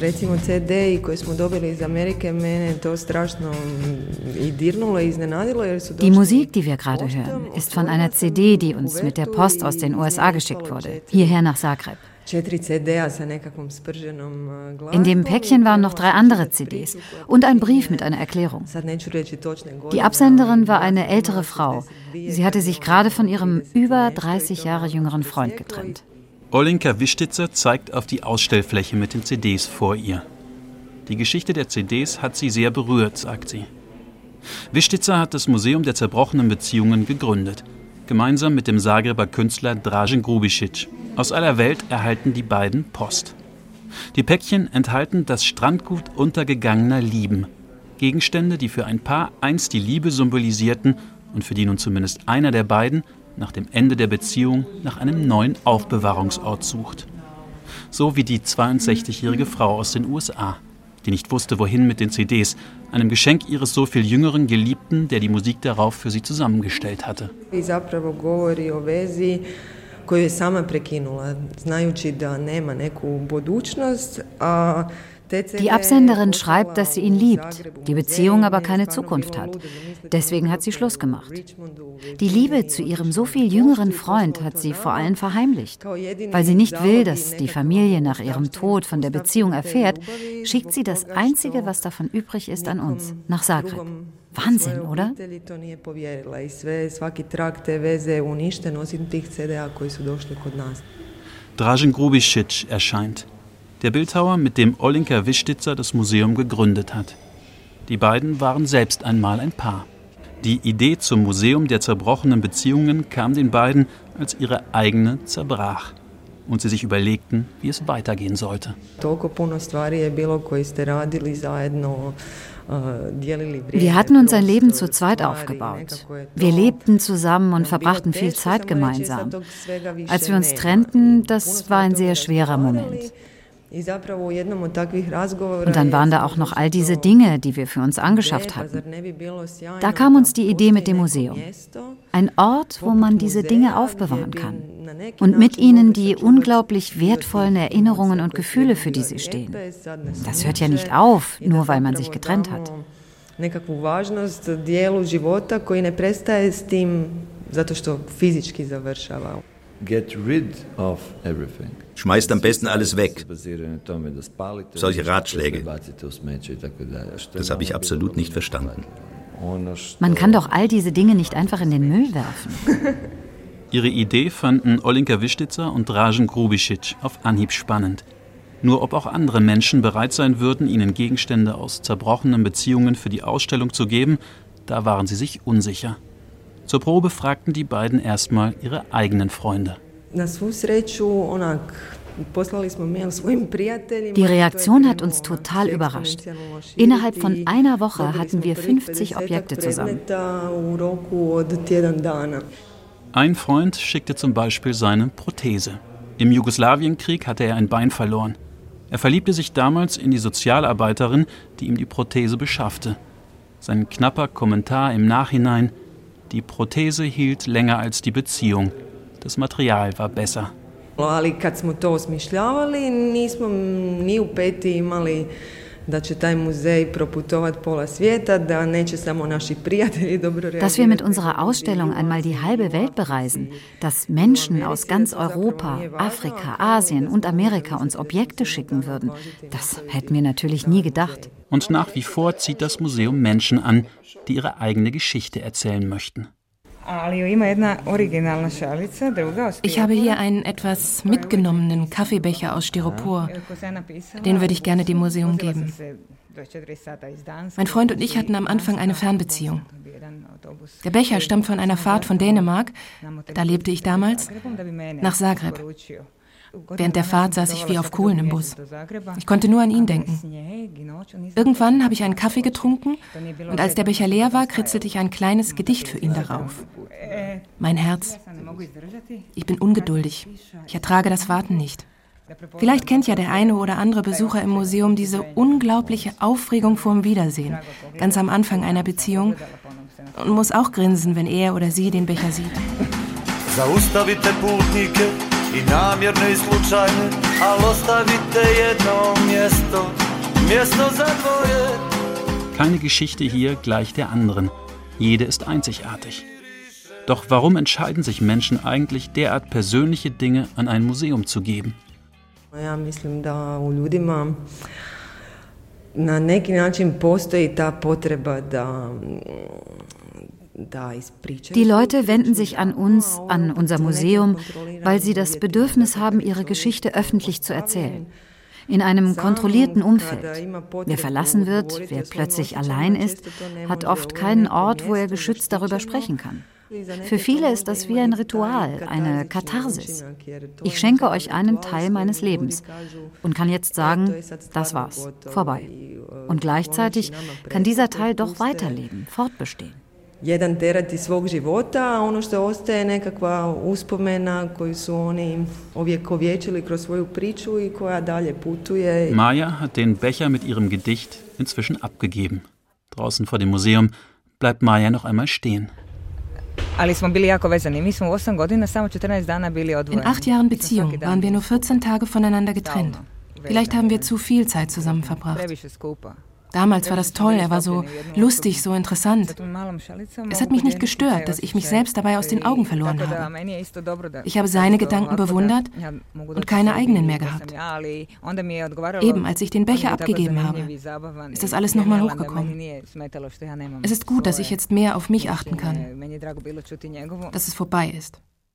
Recimo CD koji smo dobili iz Amerike, mene to strašno i dirnulo i iznenadilo. Die Musik, die wir gerade hören, ist von einer CD, die uns mit der Post aus den USA geschickt wurde, hierher nach Zagreb. In dem Päckchen waren noch 3 andere CDs und ein Brief mit einer Erklärung. Die Absenderin war eine ältere Frau. Sie hatte sich gerade von ihrem über 30 Jahre jüngeren Freund getrennt. Olenka Vištica zeigt auf die Ausstellfläche mit den CDs vor ihr. Die Geschichte der CDs hat sie sehr berührt, sagt sie. Vištica hat das Museum der zerbrochenen Beziehungen gegründet, gemeinsam mit dem Zagreber Künstler Dražen Grubišić. Aus aller Welt erhalten die beiden Post. Die Päckchen enthalten das Strandgut untergegangener Lieben. Gegenstände, die für ein Paar einst die Liebe symbolisierten und für die nun zumindest einer der beiden nach dem Ende der Beziehung nach einem neuen Aufbewahrungsort sucht. So wie die 62-jährige Frau aus den USA, die nicht wusste, wohin mit den CDs, einem Geschenk ihres so viel jüngeren Geliebten, der die Musik darauf für sie zusammengestellt hatte. Koju je sama prekinula, znajući da nema neku budućnost, Die Absenderin schreibt, dass sie ihn liebt, die Beziehung aber keine Zukunft hat. Deswegen hat sie Schluss gemacht. Die Liebe zu ihrem so viel jüngeren Freund hat sie vor allem verheimlicht. Weil sie nicht will, dass die Familie nach ihrem Tod von der Beziehung erfährt, schickt sie das Einzige, was davon übrig ist, an uns, nach Zagreb. Wahnsinn, oder? Dražen Grubišić erscheint. Der Bildhauer, mit dem Olenka Vištica das Museum gegründet hat. Die beiden waren selbst einmal ein Paar. Die Idee zum Museum der zerbrochenen Beziehungen kam den beiden, als ihre eigene zerbrach und sie sich überlegten, wie es weitergehen sollte. Wir hatten uns ein Leben zu zweit aufgebaut. Wir lebten zusammen und verbrachten viel Zeit gemeinsam. Als wir uns trennten, das war ein sehr schwerer Moment. Und dann waren da auch noch all diese Dinge, die wir für uns angeschafft hatten. Da kam uns die Idee mit dem Museum. Ein Ort, wo man diese Dinge aufbewahren kann. Und mit ihnen die unglaublich wertvollen Erinnerungen und Gefühle, für die sie stehen. Das hört ja nicht auf, nur weil man sich getrennt hat. Get rid of everything. Schmeißt am besten alles weg. Solche Ratschläge. Das habe ich absolut nicht verstanden. Man kann doch all diese Dinge nicht einfach in den Müll werfen. Ihre Idee fanden Olenka Vištica und Dražen Grubišić auf Anhieb spannend. Nur ob auch andere Menschen bereit sein würden, ihnen Gegenstände aus zerbrochenen Beziehungen für die Ausstellung zu geben, da waren sie sich unsicher. Zur Probe fragten die beiden erstmal ihre eigenen Freunde. Die Reaktion hat uns total überrascht. Innerhalb von einer Woche hatten wir 50 Objekte zusammen. Ein Freund schickte zum Beispiel seine Prothese. Im Jugoslawienkrieg hatte er ein Bein verloren. Er verliebte sich damals in die Sozialarbeiterin, die ihm die Prothese beschaffte. Sein knapper Kommentar im Nachhinein: Die Prothese hielt länger als die Beziehung. Das Material war besser. Ali kad smo to osmišljavali, nismo ni u peti imali da će taj muzej proputovat pola svijeta, da neće samo naši prijatelji dobro reagirati. Dass wir mit unserer Ausstellung einmal die halbe Welt bereisen, dass Menschen aus ganz Europa, Afrika, Asien und Amerika uns Objekte schicken würden, das hätten wir natürlich nie gedacht. Und nach wie vor zieht das Museum Menschen an, die ihre eigene Geschichte erzählen möchten. Ich habe hier einen etwas mitgenommenen Kaffeebecher aus Styropor. Den würde ich gerne dem Museum geben. Mein Freund und ich hatten am Anfang eine Fernbeziehung. Der Becher stammt von einer Fahrt von Dänemark, da lebte ich damals, nach Zagreb. Während der Fahrt saß ich wie auf Kohlen im Bus. Ich konnte nur an ihn denken. Irgendwann habe ich einen Kaffee getrunken und als der Becher leer war, kritzelte ich ein kleines Gedicht für ihn darauf. Mein Herz. Ich bin ungeduldig. Ich ertrage das Warten nicht. Vielleicht kennt ja der eine oder andere Besucher im Museum diese unglaubliche Aufregung vorm Wiedersehen, ganz am Anfang einer Beziehung, und muss auch grinsen, wenn er oder sie den Becher sieht. Zaustavite putnike I namjerno I slučajno, al ostavite jedno mjesto, mjesto za dvoje. Keine Geschichte hier gleich der anderen. Jede ist einzigartig. Doch warum entscheiden sich Menschen eigentlich, derart persönliche Dinge an ein Museum zu geben? Ja mislim da u ljudima na neki način postoji ta potreba da Die Leute wenden sich an uns, an unser Museum, weil sie das Bedürfnis haben, ihre Geschichte öffentlich zu erzählen. In einem kontrollierten Umfeld. Wer verlassen wird, wer plötzlich allein ist, hat oft keinen Ort, wo er geschützt darüber sprechen kann. Für viele ist das wie ein Ritual, eine Katharsis. Ich schenke euch einen Teil meines Lebens und kann jetzt sagen, das war's, vorbei. Und gleichzeitig kann dieser Teil doch weiterleben, fortbestehen. Jedan teret iz svog života, a ono što ostaje nekakva uspomena koju su oni ovjekovječili kroz svoju priču I koja dalje putuje. Maja hat den Becher mit ihrem Gedicht inzwischen abgegeben. Draußen vor dem Museum bleibt Maja noch einmal stehen. In 8 Jahren Beziehung waren wir nur 14 Tage voneinander getrennt. Vielleicht haben wir zu viel Zeit zusammen verbracht. Damals war das toll, er war so lustig, so interessant. Es hat mich nicht gestört, dass ich mich selbst dabei aus den Augen verloren habe. Ich habe seine Gedanken bewundert und keine eigenen mehr gehabt. Eben als ich den Becher abgegeben habe, ist das alles nochmal hochgekommen. Es ist gut, dass ich jetzt mehr auf mich achten kann, dass es vorbei ist.